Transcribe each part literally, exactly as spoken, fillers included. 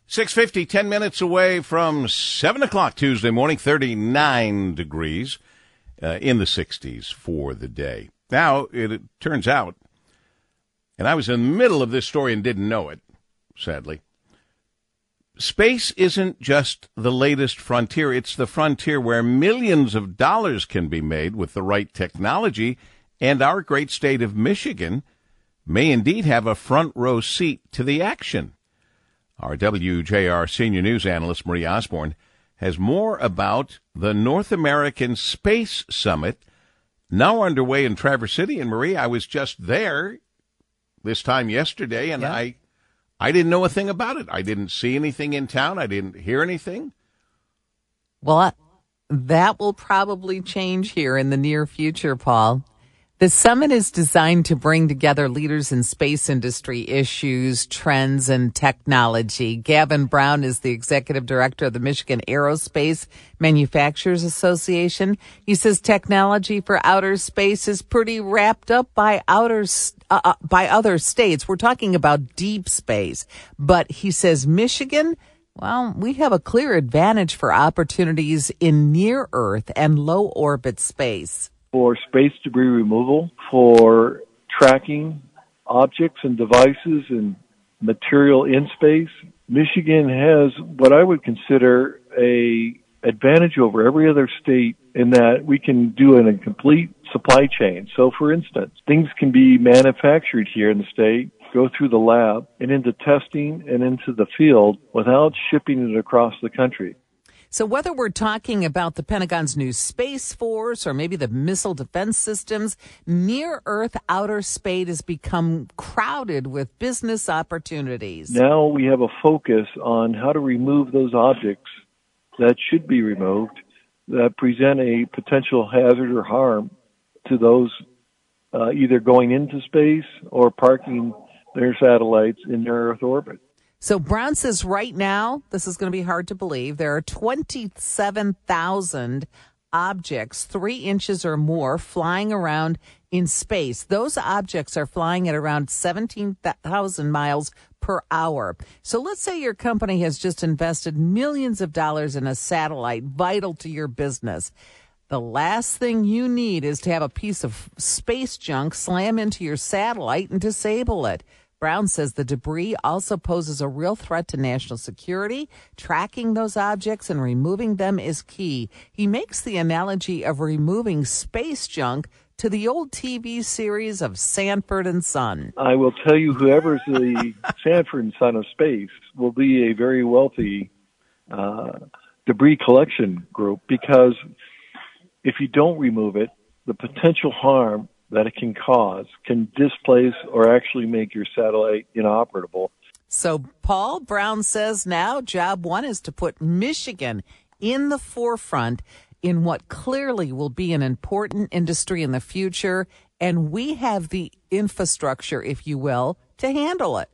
six fifty, ten minutes away from seven o'clock Tuesday morning, thirty-nine degrees uh, in the sixties for the day. Now, it, it turns out, and I was in the middle of this story and didn't know it, sadly, space isn't just the latest frontier. It's the frontier where millions of dollars can be made with the right technology, and our great state of Michigan may indeed have a front row seat to the action. Our W J R senior news analyst, Marie Osborne, has more about the North American Space Summit now underway in Traverse City. And, Marie, I was just there this time yesterday, and yeah. I I didn't know a thing about it. I didn't see anything in town. I didn't hear anything. Well, that will probably change here in the near future, Paul. The summit is designed to bring together leaders in space industry issues, trends, and technology. Gavin Brown is the executive director of the Michigan Aerospace Manufacturers Association. He says technology for outer space is pretty wrapped up by outer uh, by other states. We're talking about deep space. But he says Michigan, well, we have a clear advantage for opportunities in near Earth and low orbit space. For space debris removal, for tracking objects and devices and material in space, Michigan has what I would consider a advantage over every other state in that we can do it in a complete supply chain. So, for instance, things can be manufactured here in the state, go through the lab and into testing and into the field without shipping it across the country. So whether we're talking about the Pentagon's new Space Force or maybe the missile defense systems, near-Earth outer space has become crowded with business opportunities. Now we have a focus on how to remove those objects that should be removed that present a potential hazard or harm to those uh, either going into space or parking their satellites in near Earth orbit. So Brown says right now, this is going to be hard to believe, there are twenty-seven thousand objects three inches or more flying around in space. Those objects are flying at around seventeen thousand miles per hour. So let's say your company has just invested millions of dollars in a satellite vital to your business. The last thing you need is to have a piece of space junk slam into your satellite and disable it. Brown says the debris also poses a real threat to national security. Tracking those objects and removing them is key. He makes the analogy of removing space junk to the old T V series of Sanford and Son. I will tell you, whoever's the Sanford and Son of space will be a very wealthy uh, debris collection group, because if you don't remove it, the potential harm that it can cause can displace or actually make your satellite inoperable. So Paul Brown says now job one is to put Michigan in the forefront in what clearly will be an important industry in the future, and we have the infrastructure, if you will, to handle it.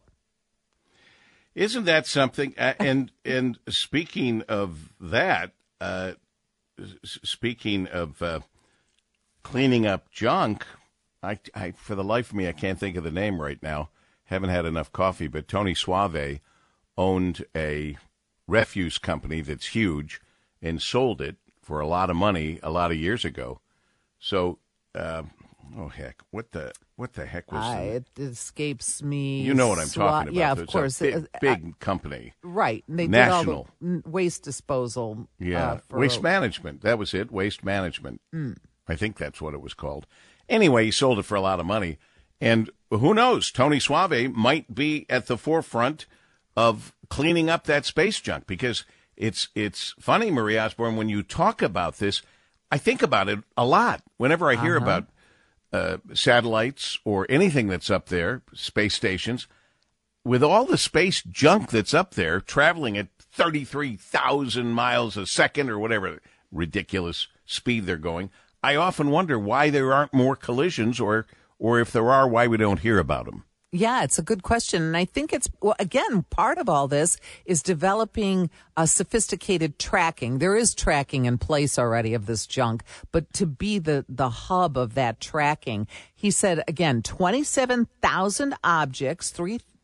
Isn't that something? And and speaking of that, uh, speaking of uh, cleaning up junk, I, I, for the life of me, I can't think of the name right now. Haven't had enough coffee, but Tony Suave owned a refuse company that's huge and sold it for a lot of money a lot of years ago. So, uh, oh heck, what the what the heck was uh, it? It escapes me. You know what I'm talking about. Yeah, of it's course. A big, uh, big uh, company. Right. They National. did all the waste disposal. Yeah, uh, for waste management. That was it, waste management. Mm. I think that's what it was called. Anyway, he sold it for a lot of money. And who knows, Tony Suave might be at the forefront of cleaning up that space junk, because it's it's funny, Marie Osborne, when you talk about this, I think about it a lot. Whenever I hear uh-huh. about uh, satellites or anything that's up there, space stations, with all the space junk that's up there traveling at thirty-three thousand miles a second or whatever ridiculous speed they're going, I often wonder why there aren't more collisions, or or if there are, why we don't hear about them. Yeah, it's a good question. And I think it's, well, again, part of all this is developing a sophisticated tracking. There is tracking in place already of this junk, but to be the, the hub of that tracking, he said, again, twenty-seven thousand objects, three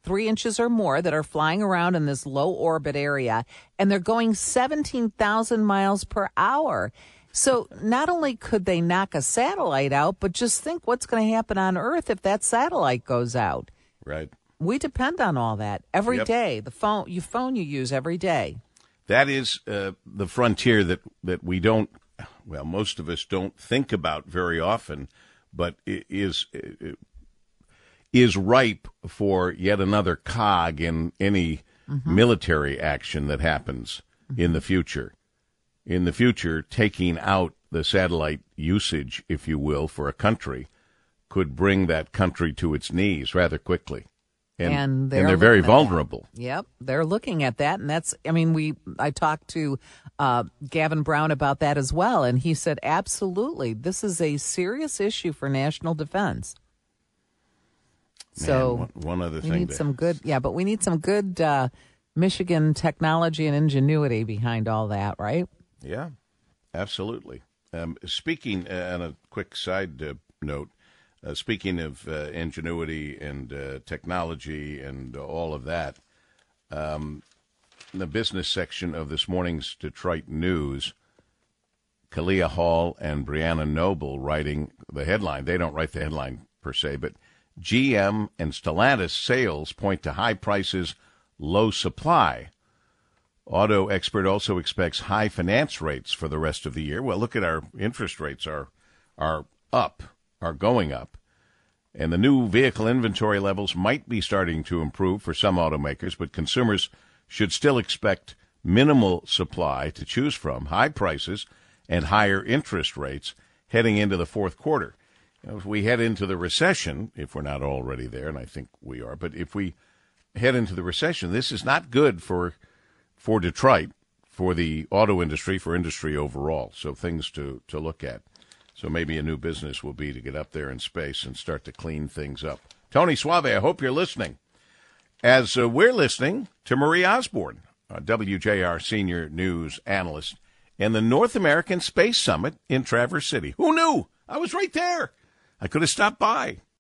three inches or more that are flying around in this low orbit area, and they're going seventeen thousand miles per hour. So not only could they knock a satellite out, but just think what's going to happen on Earth if that satellite goes out. Right. We depend on all that every Yep. day. The phone, your phone you use every day. That is uh, the frontier that, that we don't, well, most of us don't think about very often, but it is it is ripe for yet another cog in any mm-hmm. military action that happens mm-hmm. in the future. In the future, taking out the satellite usage, if you will, for a country could bring that country to its knees rather quickly. And, and they're, and they're very vulnerable. That. Yep, they're looking at that, and that's. I mean, we. I talked to uh, Gavin Brown about that as well, and he said, absolutely, this is a serious issue for national defense. Man, so one, one other we thing, need to, some good. Yeah, but we need some good uh, Michigan technology and ingenuity behind all that, right? Yeah, absolutely. Um, speaking, uh, on a quick side uh, note. Uh, speaking of uh, ingenuity and uh, technology and uh, all of that, um, in the business section of this morning's Detroit News, Kalia Hall and Brianna Noble writing the headline. They don't write the headline per se, but G M and Stellantis sales point to high prices, low supply. Auto expert also expects high finance rates for the rest of the year. Well, look at our interest rates are are up. are going up, and the new vehicle inventory levels might be starting to improve for some automakers, but consumers should still expect minimal supply to choose from, high prices, and higher interest rates heading into the fourth quarter. Now, if we head into the recession, if we're not already there, and I think we are, but if we head into the recession, this is not good for for Detroit, for the auto industry, for industry overall. So things to, to look at. So maybe a new business will be to get up there in space and start to clean things up. Tony Suave, I hope you're listening. As uh, we're listening to Marie Osborne, a W J R senior news analyst, and the North American Space Summit in Traverse City. Who knew? I was right there. I could have stopped by.